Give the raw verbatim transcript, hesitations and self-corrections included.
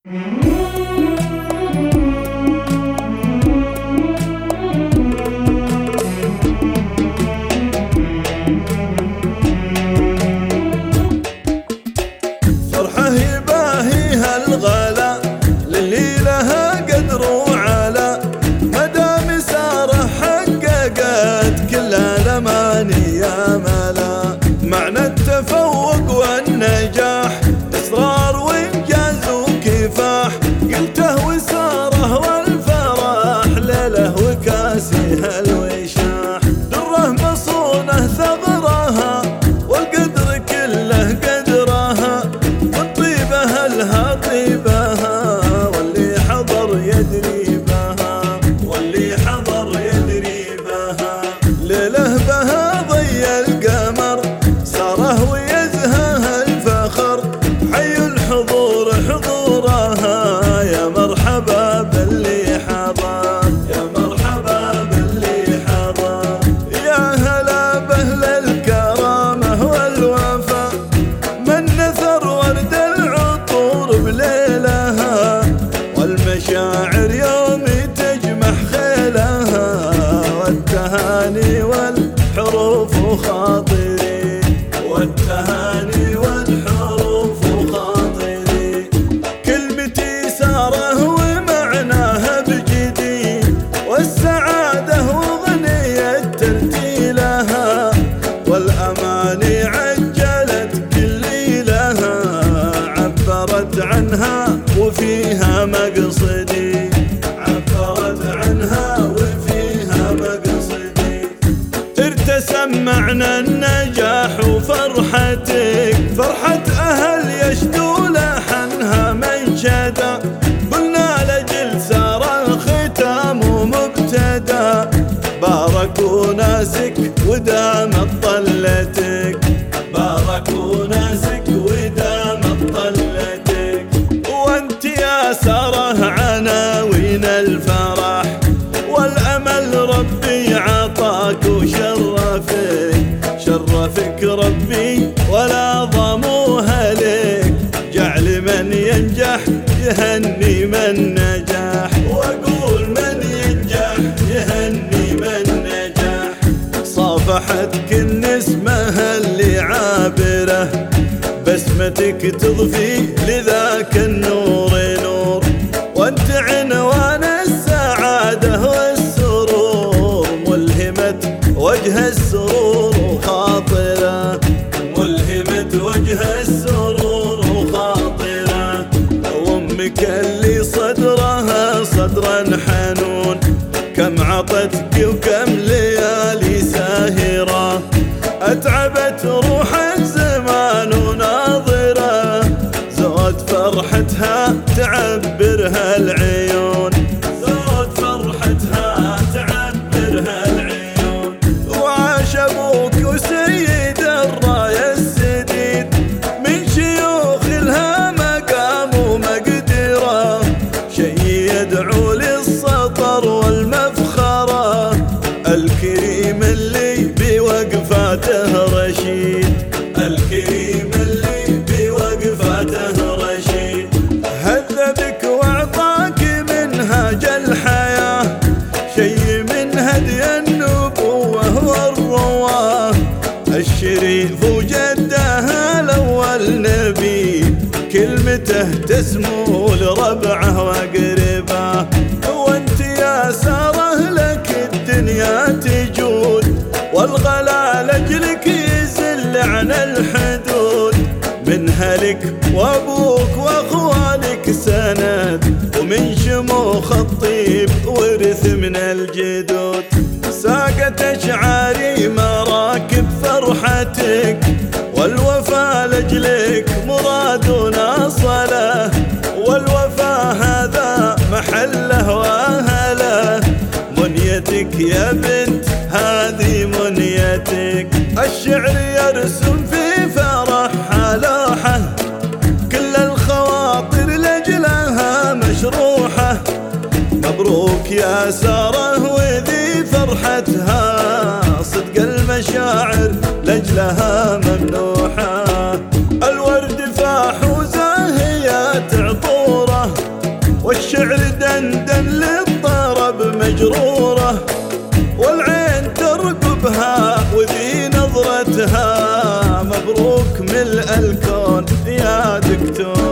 فرحة يباهيها الغلا للي لها قدر وعلا، مدام سارة حققت كل الأماني يا ملا. معنى التفوق والنجاح إصرار وإنجاز وكفاح، قلته وساره والفرح ليله وكاسها الوشاح. دره مصونة ثغرها والقدر كله قدرها، والطيبة لها طيبها واللي حضر يدري بها، واللي حضر يدري بها. ليله بها ضي القمر ساره ويزهاها الفخر، حي الحضور حضورها يا مرحبا باللي حضر، يا مرحبا باللي حضر. يا هلا بأهل الكرامة والوفا، من نثر ورد العطور بليلها، والمشاعر يوم تجمح خيلها، والتهاني والحروف خاطري، والتهاني والحروف خاطري. كلمتي ساره ومعناها بجديد، والسعادة وغنية ترتيلها، والأماني عجلت كل ليلها، عبرت عنها وفيها مقصدي، عبرت عنها وفيها مقصدي. ارتسم معنى النجاح وفرحتك، فرحة أهل يشدو لحنها منشدا، قلنا لجل سار الختام ومبتدا. باركوا ناسك ودامت طلتك، باركوا ناسك ودامت طلتك. وانت يا ساره عناوين الفرح والأمل، ربي عطاك وشرفك، شرفك ربي ولا ضموها لك. جعل من ينجح يهني من نجح، واقول من ينجح يهني من نجح. صافحتك النسمة اللي عابرة، بسمتك تضفي لذاك النور نور، وانت عنوان السعادة والسرور. ملهمة وجه السرور وخاطرة، ملهمة وجه السرور وخاطرة. وامك اللي صدرها صدرا حنون، كم عطتك وكم ليالي ساهرة، أتعبت روح الزمان وناظرة. زود فرحتها تعبرها العيون، زود فرحتها تعبرها العيون. وعاش أبوك وسيد الراية السديد، من شيوخ لها مقام ومقدرة، شي يدعو للسطر والمفخرة. الكريم اللي بوقفاته رشيد، الكريم اللي بوقفاته رشيد. هذبك واعطاك منهاج الحياة، شي من هدي النبوة والرواه. الشريف وجده الأول نبي، كلمته تسمو لربعه وقرباه. وانت يا ساره لك الدنيا تجود، والغلا لجلك يزل عن الحدود. من هلك وابوك واخوالك سند، ومن شموخ الطيب ورث من الجدود. ساقت اشعاري مراكب فرحتك، والوفا لجلك مرادنا صله. والوفا هذا محله واهله، منيتك يا بنت هذه منيتك. الشعر يرسم في فرحها لوحة، كل الخواطر لجلها مشروحة. مبروك يا ساره وذي فرحتها، صدق المشاعر لجلها ممنوحة. الورد فاح وزاهيات عطوره، مجرورة والعين ترقبها وذي نظرتها، مبروك ملء الكون يا دكتور.